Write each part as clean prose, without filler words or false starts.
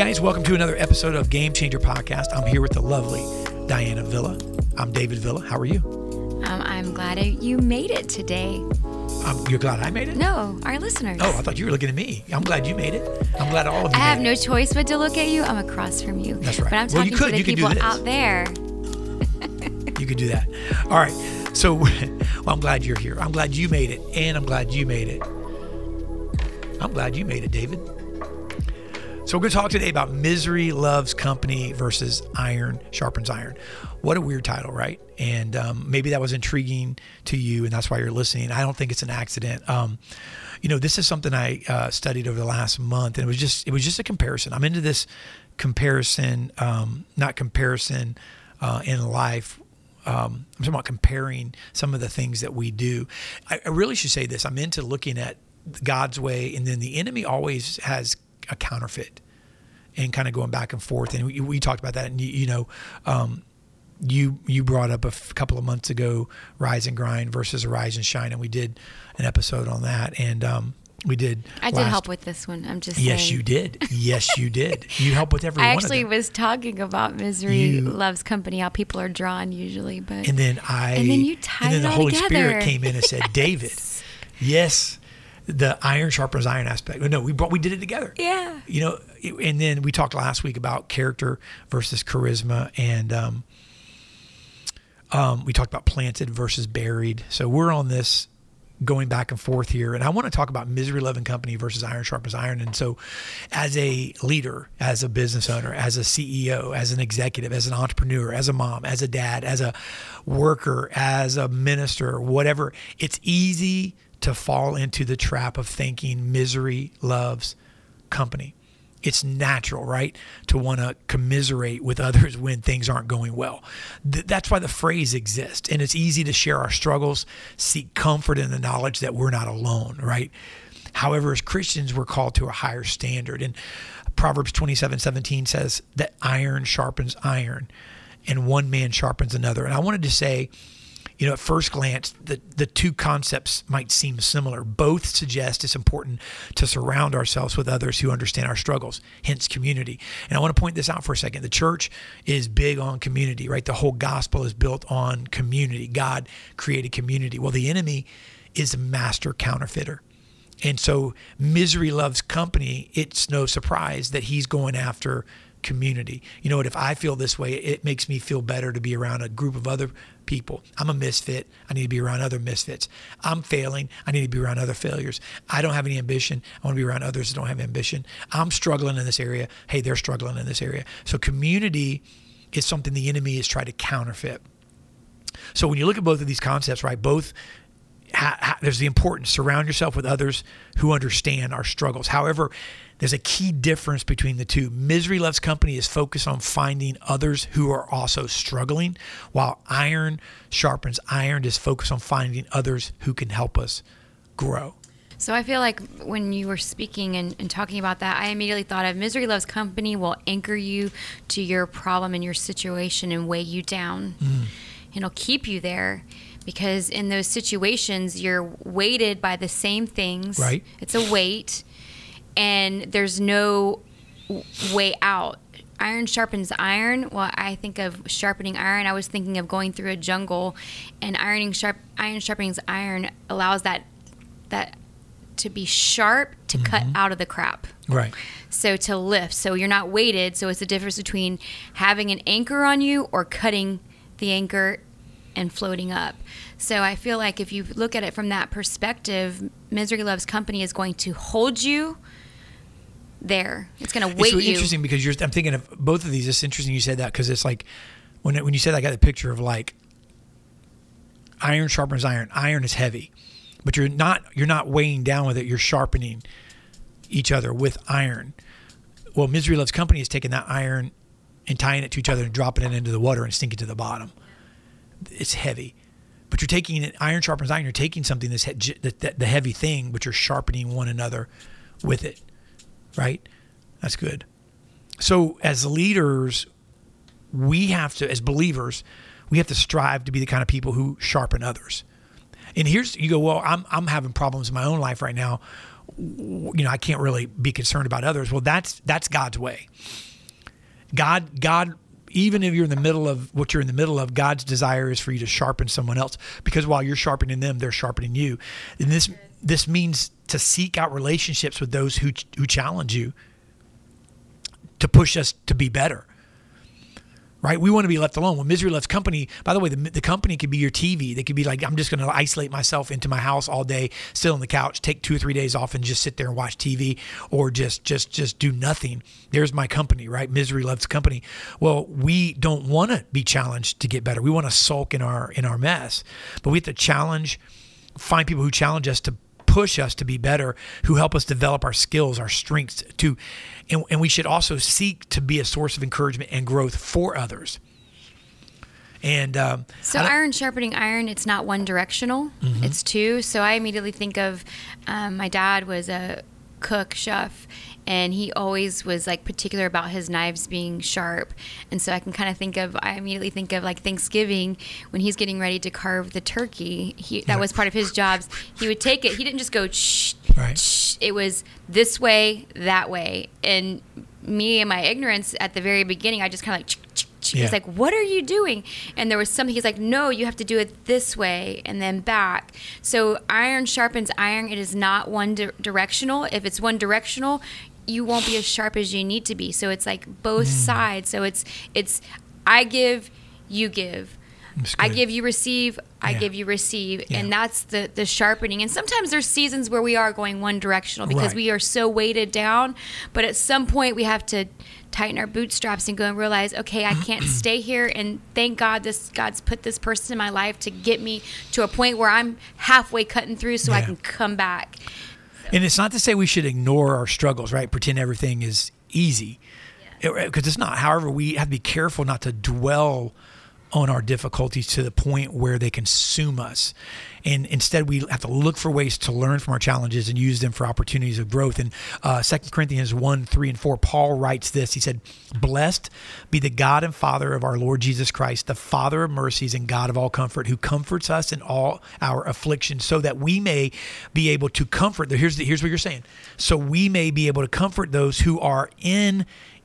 guys, welcome to another episode of Game Changer Podcast. I'm here with the lovely Diana Villa. I'm David Villa. How are you? I'm glad you made it today. You're glad I made it? No, our listeners. Oh, I thought you were looking at me. I'm glad you made it. I'm glad all of you I have made no it. choice but to look at you. I'm across from you. That's right. But I'm Well, talking you could. to You the could do people this. out there. You could do that. All right. So, well, I'm glad you're here. I'm glad you made it. And I'm glad you made it. I'm glad you made it, David. So we're going to talk today about misery loves company versus iron sharpens iron. What a weird title, right? And maybe that was intriguing to you, and that's why you're listening. I don't think it's an accident. This is something I studied over the last month, and it was just a comparison. I'm into this comparison, not comparison in life. I'm talking about comparing some of the things that we do. I really should say this. I'm into looking at God's way, and then the enemy always has a counterfeit, and kind of going back and forth. And we talked about that. And you brought up a couple of months ago, Rise and Grind versus Arise and Shine, and we did an episode on that. And we did. I did help with this one. I'm just saying. Yes, you did. Yes, you did. You helped with every I one of them. actually was talking about misery loves company, how people are drawn usually, but and then you tied it the all Holy together. Spirit came in and said, David, yes. The iron sharpens iron aspect. No, we did it together. Yeah. And then we talked last week about character versus charisma, and we talked about planted versus buried. So we're on this going back and forth here, and I want to talk about misery loving company versus iron sharpens iron. And so, as a leader, as a business owner, as a CEO, as an executive, as an entrepreneur, as a mom, as a dad, as a worker, as a minister, whatever, it's easy to fall into the trap of thinking misery loves company. It's natural, right? To want to commiserate with others when things aren't going well. That's why the phrase exists. And it's easy to share our struggles, seek comfort in the knowledge that we're not alone, right? However, as Christians, we're called to a higher standard. And Proverbs 27:17 says that iron sharpens iron and one man sharpens another. And I wanted to say, at first glance, the two concepts might seem similar. Both suggest it's important to surround ourselves with others who understand our struggles, hence community. And I want to point this out for a second. The church is big on community, right? The whole gospel is built on community. God created community. Well, the enemy is a master counterfeiter. And so misery loves company. It's no surprise that he's going after community. You know what? If I feel this way, it makes me feel better to be around a group of other people. I'm a misfit. I need to be around other misfits. I'm failing. I need to be around other failures. I don't have any ambition. I want to be around others that don't have ambition. I'm struggling in this area. Hey, they're struggling in this area. So community is something the enemy is trying to counterfeit. So when you look at both of these concepts, right, both there's the importance, surround yourself with others who understand our struggles. However, there's a key difference between the two. Misery loves company is focused on finding others who are also struggling, while iron sharpens iron is focused on finding others who can help us grow. So I feel like when you were speaking and talking about that, I immediately thought of misery loves company will anchor you to your problem and your situation and weigh you down. It'll keep you there. Because in those situations, you're weighted by the same things. Right. It's a weight, and there's no way out. Iron sharpens iron. Well, I think of sharpening iron. I was thinking of going through a jungle, and iron sharpening iron allows that to be sharp to cut out of the crap. Right. So to lift. So you're not weighted. So it's the difference between having an anchor on you or cutting the anchor and floating up. So I feel like if you look at it from that perspective, misery loves company is going to hold you there. It's going to weight you. It's really interesting because I'm thinking of both of these. It's interesting you said that because it's like when you said that, I got the picture of like iron sharpens iron. Iron is heavy, but you're not weighing down with it. You're sharpening each other with iron. Well, misery loves company is taking that iron and tying it to each other and dropping it into the water and sinking to the bottom. It's heavy, but you're taking it. Iron sharpens iron. You're taking something the heavy thing, but you're sharpening one another with it, right? That's good. So as leaders, we have to, as believers, we have to strive to be the kind of people who sharpen others. And you go, well, I'm having problems in my own life right now. I can't really be concerned about others. Well, that's God's way. God, even if you're in the middle of what you're in the middle of, God's desire is for you to sharpen someone else, because while you're sharpening them, they're sharpening you. And this means to seek out relationships with those who challenge you, to push us to be better. Right? We want to be left alone. When misery loves company, by the way, the company could be your TV. They could be like, I'm just going to isolate myself into my house all day, sit on the couch, take 2 or 3 days off and just sit there and watch TV, or just do nothing. There's my company, right? Misery loves company. Well, we don't want to be challenged to get better. We want to sulk in our mess, but we have to find people who challenge us to push us to be better, who help us develop our skills, our strengths and we should also seek to be a source of encouragement and growth for others. And so iron sharpening iron, it's not one directional, it's two. So I immediately think of my dad was a cook, chef, and he always was like particular about his knives being sharp. And so I immediately think of like Thanksgiving when he's getting ready to carve the turkey. That was part of his jobs. He would take it. He didn't just go shh, right. Shh. It was this way, that way. And me and my ignorance at the very beginning, I just kind of like, he's like, what are you doing? And there was something, he's like, no, you have to do it this way and then back. So iron sharpens iron. It is not one directional. If it's one directional, you won't be as sharp as you need to be. So it's like both sides. So it's I give, you give. I give, you receive. I give, you receive. Yeah. And that's the sharpening. And sometimes there's seasons where we are going one directional because we are so weighted down. But at some point we have to tighten our bootstraps and go and realize, okay, I can't stay here. And thank God God's put this person in my life to get me to a point where I'm halfway cutting through so I can come back. And it's not to say we should ignore our struggles, right? Pretend everything is easy, because it's not. However, we have to be careful not to dwell on our difficulties to the point where they consume us. And instead, we have to look for ways to learn from our challenges and use them for opportunities of growth. In 2 Corinthians 1, 3, and 4, Paul writes this. He said, "Blessed be the God and Father of our Lord Jesus Christ, the Father of mercies and God of all comfort, who comforts us in all our afflictions, so that we may be able to comfort." Here's what you're saying. So we may be able to comfort those who are in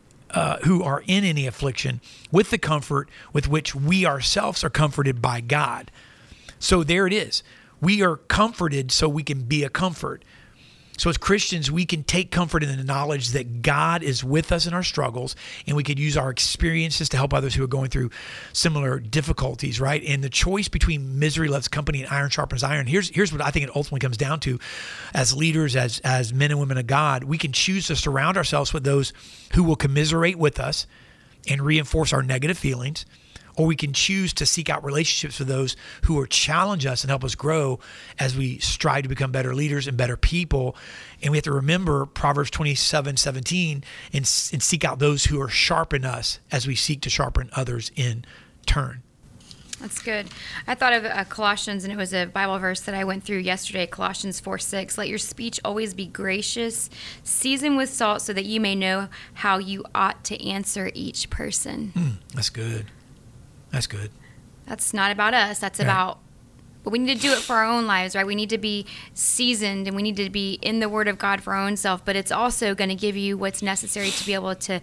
any affliction with the comfort with which we ourselves are comforted by God. So there it is. We are comforted so we can be a comfort. So as Christians, we can take comfort in the knowledge that God is with us in our struggles, and we could use our experiences to help others who are going through similar difficulties, right? And the choice between misery loves company and iron sharpens iron. Here's what I think it ultimately comes down to. As leaders, as men and women of God, we can choose to surround ourselves with those who will commiserate with us and reinforce our negative feelings, or we can choose to seek out relationships with those who will challenge us and help us grow as we strive to become better leaders and better people. And we have to remember Proverbs 27:17 and seek out those who are sharpen us as we seek to sharpen others in turn. That's good. I thought of Colossians, and it was a Bible verse that I went through yesterday, Colossians 4:6. Let your speech always be gracious, seasoned with salt, so that you may know how you ought to answer each person. That's good. That's good. That's not about us. That's about, but we need to do it for our own lives, right? We need to be seasoned, and we need to be in the Word of God for our own self, but it's also going to give you what's necessary to be able to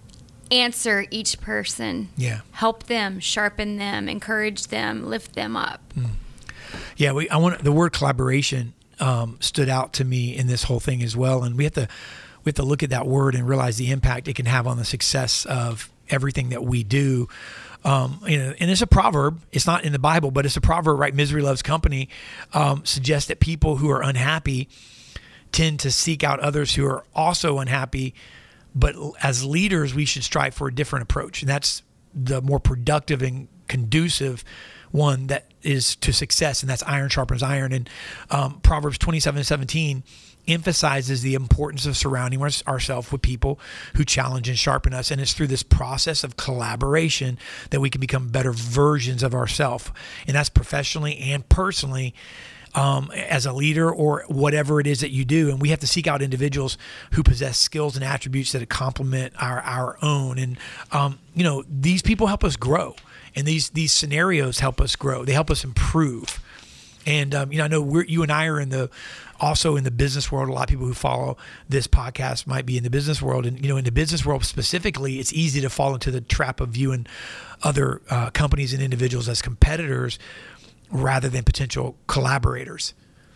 answer each person. Help them, sharpen them, encourage them, lift them up. Yeah, the word collaboration stood out to me in this whole thing as well, and we have to look at that word and realize the impact it can have on the success of everything that we do. And it's a proverb. It's not in the Bible, but it's a proverb, right? Misery loves company. Suggests that people who are unhappy tend to seek out others who are also unhappy. But as leaders, we should strive for a different approach. And that's the more productive and conducive one that is to success. And that's iron sharpens iron. And Proverbs 27:17 emphasizes the importance of surrounding ourselves with people who challenge and sharpen us. And it's through this process of collaboration that we can become better versions of ourselves. And that's professionally and personally, as a leader or whatever it is that you do. And we have to seek out individuals who possess skills and attributes that complement our own. And, these people help us grow. And these scenarios help us grow. They help us improve. And I know you and I are also in the business world. A lot of people who follow this podcast might be in the business world, and in the business world specifically, it's easy to fall into the trap of viewing other companies and individuals as competitors rather than potential collaborators.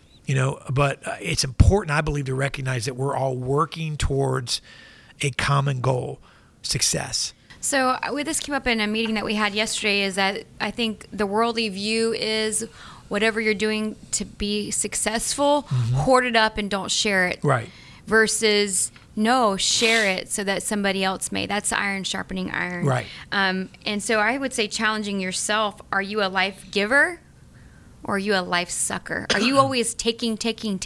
But it's important, I believe, to recognize that we're all working towards a common goal, success. So this came up in a meeting that we had yesterday, is that I think the worldly view is whatever you're doing to be successful, hoard it up and don't share it. Right. Versus, no, share it so that somebody else may. That's iron sharpening iron. Right. And so I would say, challenging yourself, are you a life giver? Or are you a life sucker? Are you always taking?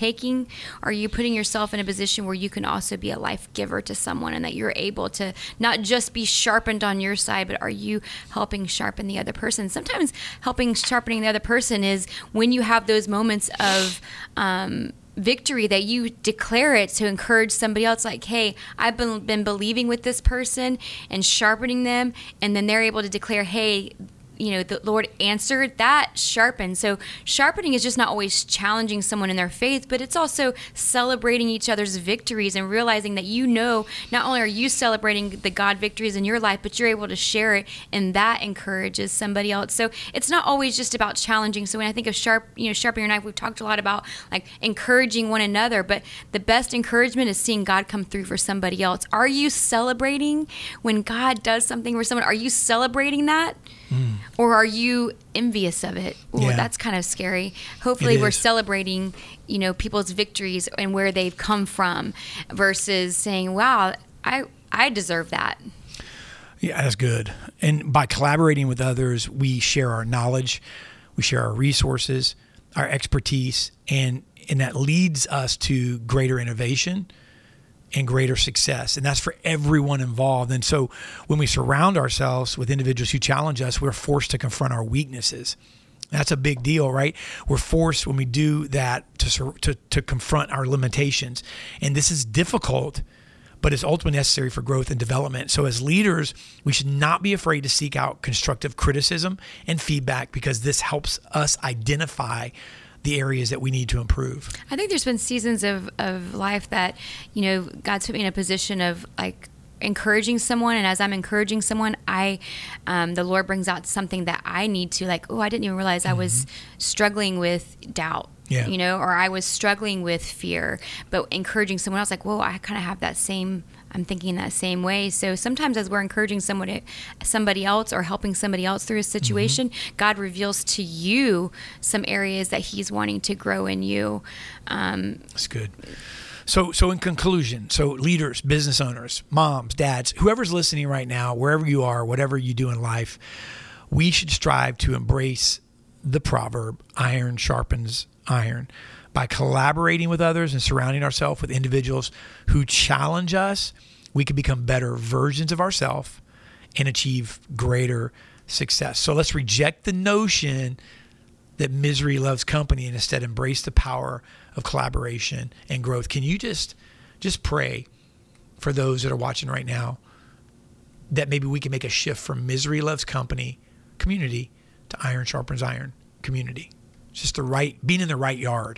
Are you putting yourself in a position where you can also be a life giver to someone, and that you're able to not just be sharpened on your side, but are you helping sharpen the other person? Sometimes sharpening the other person is when you have those moments of victory, that you declare it to encourage somebody else, like, hey, I've been believing with this person and sharpening them, and then they're able to declare, hey, the Lord answered. That sharpens. So sharpening is just not always challenging someone in their faith, but it's also celebrating each other's victories and realizing that not only are you celebrating the God victories in your life, but you're able to share it, and that encourages somebody else. So it's not always just about challenging. So when I think of sharpen your knife, we've talked a lot about like encouraging one another, but the best encouragement is seeing God come through for somebody else. Are you celebrating when God does something for someone? Are you celebrating that? Or are you envious of it? Ooh, Yeah. That's kind of scary. Hopefully we're celebrating, people's victories and where they've come from, versus saying, wow, I deserve that. Yeah, that's good. And by collaborating with others, we share our knowledge, we share our resources, our expertise, and that leads us to greater innovation and greater success. And that's for everyone involved. And so when we surround ourselves with individuals who challenge us, we're forced to confront our weaknesses. That's a big deal, right? We're forced, when we do that, to confront our limitations. And this is difficult, but it's ultimately necessary for growth and development. So as leaders, we should not be afraid to seek out constructive criticism and feedback, because this helps us identify the areas that we need to improve. I think there's been seasons of life that, God's put me in a position of like encouraging someone. And as I'm encouraging someone, the Lord brings out something that I need to, like, I didn't even realize I was struggling with doubt. Yeah. Or I was struggling with fear, but encouraging someone else, like, whoa, I kind of have I'm thinking that same way. So sometimes as we're encouraging somebody else or helping somebody else through a situation, God reveals to you some areas that he's wanting to grow in you. That's good. So in conclusion, leaders, business owners, moms, dads, whoever's listening right now, wherever you are, whatever you do in life, we should strive to embrace the proverb, iron sharpens iron. By collaborating with others and surrounding ourselves with individuals who challenge us, we can become better versions of ourselves and achieve greater success. So let's reject the notion that misery loves company and instead embrace the power of collaboration and growth. Can you just pray for those that are watching right now, that maybe we can make a shift from misery loves company community to iron sharpens iron community? Just being in the right yard.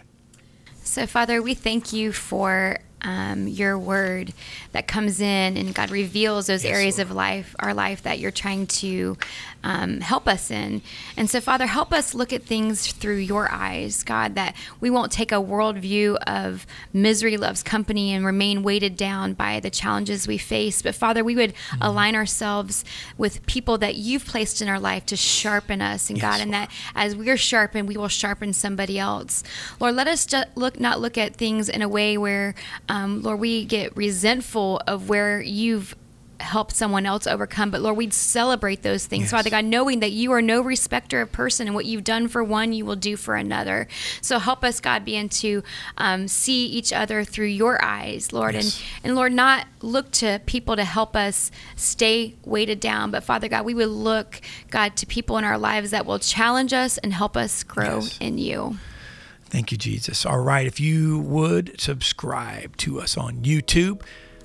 So, Father, we thank you for your word that comes in, and God reveals those areas of our life that you're trying to help us in. And so, Father, help us look at things through your eyes, God, that we won't take a worldview of misery loves company and remain weighted down by the challenges we face. But, Father, we would align ourselves with people that you've placed in our life to sharpen us, and God, and that as we're sharpened, we will sharpen somebody else. Lord, let us not look at things in a way where Lord, we get resentful of where you've helped someone else overcome, but Lord, we'd celebrate those things. Father God, knowing that you are no respecter of person, and what you've done for one, you will do for another. So help us, God, begin to see each other through your eyes, Lord, and Lord, not look to people to help us stay weighted down, but Father God, we would look, God, to people in our lives that will challenge us and help us grow in you. Thank you, Jesus. All right. If you would subscribe to us on YouTube,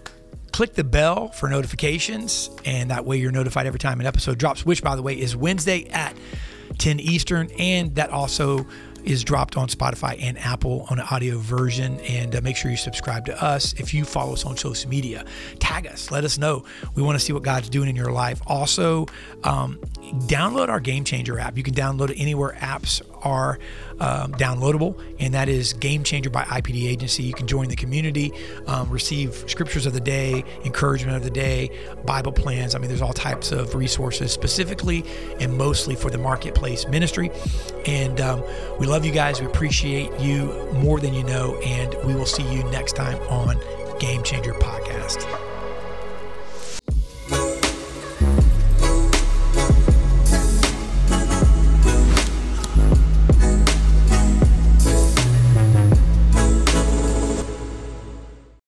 click the bell for notifications, and that way you're notified every time an episode drops, which, by the way, is Wednesday at 10 Eastern. And that also is dropped on Spotify and Apple on an audio version. And make sure you subscribe to us. If you follow us on social media, tag us, let us know. We want to see what God's doing in your life. Also, download our Game Changer app. You can download it anywhere apps are downloadable, and that is Game Changer by IPD Agency. You can join the community, receive scriptures of the day, encouragement of the day, Bible plans. I mean, there's all types of resources specifically and mostly for the marketplace ministry. And we love you guys. We appreciate you more than you know, and we will see you next time on Game Changer Podcast.